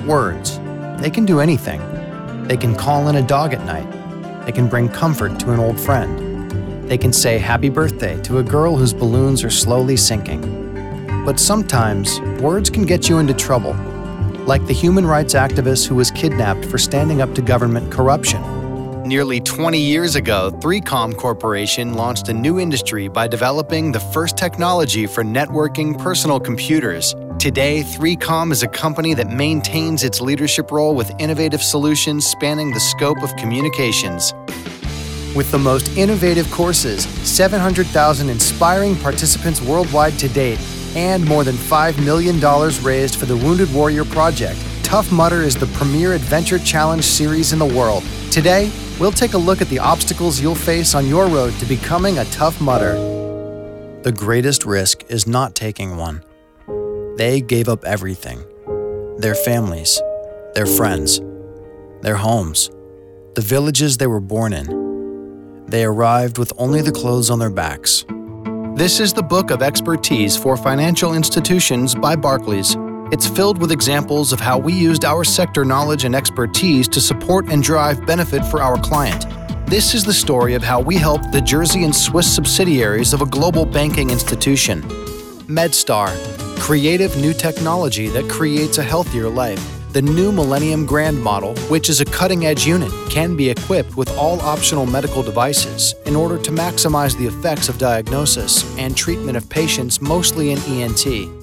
Words. They can do anything. They can call in a dog at night. They can bring comfort to an old friend. They can say happy birthday to a girl whose balloons are slowly sinking. But sometimes, words can get you into trouble, like the human rights activist who was kidnapped for standing up to government corruption. Nearly 20 years ago, 3Com Corporation launched a new industry by developing the first technology for networking personal computers. Today, 3Com is a company that maintains its leadership role with innovative solutions spanning the scope of communications. With the most innovative courses, 700,000 inspiring participants worldwide to date, and more than $5 million raised for the Wounded Warrior Project, Tough Mudder is the premier adventure challenge series in the world. Today, we'll take a look at the obstacles you'll face on your road to becoming a Tough Mudder. The greatest risk is not taking one. They gave up everything. Their families, their friends, their homes, the villages they were born in. They arrived with only the clothes on their backs. This is the Book of Expertise for Financial Institutions by Barclays. It's filled with examples of how we used our sector knowledge and expertise to support and drive benefit for our client. This is the story of how we helped the Jersey and Swiss subsidiaries of a global banking institution. MedStar, creative new technology that creates a healthier life. The new Millennium Grand model, which is a cutting-edge unit, can be equipped with all optional medical devices in order to maximize the effects of diagnosis and treatment of patients mostly in ENT.